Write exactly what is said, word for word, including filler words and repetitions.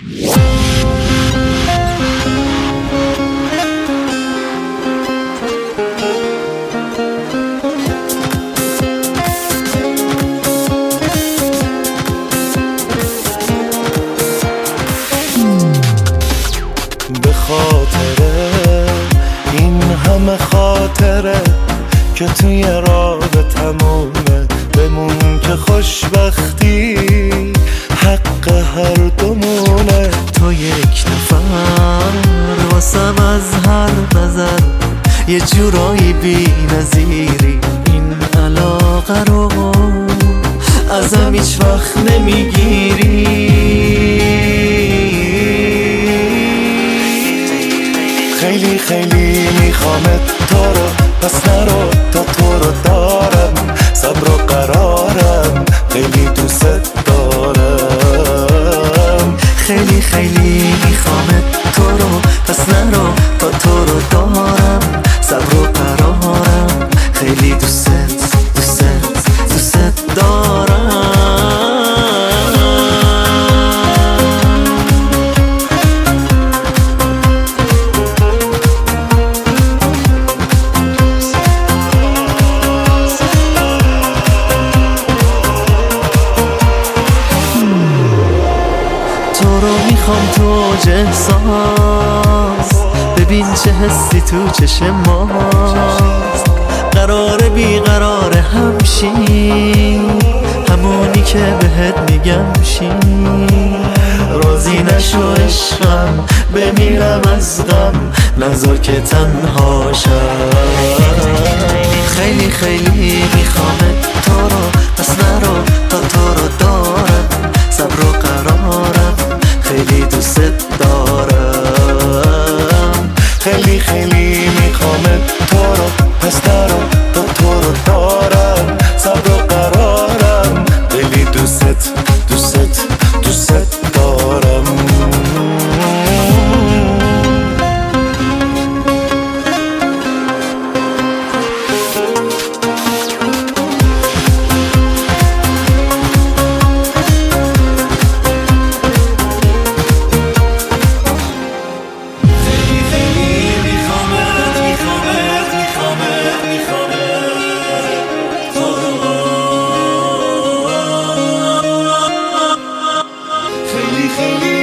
به خاطره این همه خاطره که توی رابطمونه بمون که خوشبختی حق هر دومونه. تو یک نفر واسم از هر نظر یه جورایی بی نظیری، این علاقه رو ازم هیچ وقت نمیگیری. خیلی خیلی میخوامت تو رو، پس نرو تا تو رو دارم، صبر و قرارم، خیلی دوست دارم. خیلی خیلی میخوامت تو رو، پس نرو تا تو رو دارم، صبر و قرارم، خیلی دوست دوست دوست دارم. تو رو میخوام تو اوج احساس، ببین چه حسی تو چشم ماست. قراره بیقراره همشیم، همونی که بهت میگم شیم. راضی نشو عشقم، بمیرم از غم، نذار که تنها شم. خیلی خیلی میخوامت تو رو، پس نرو تا تو رو دارم، صبر و قرارم، خیلی دوست دارم. خیلی خیلی میخوامت تو رو، پس نرو تا تو رو دارم، صبر و قرارم، خیلی دوست دوست دوست دارم. خیلی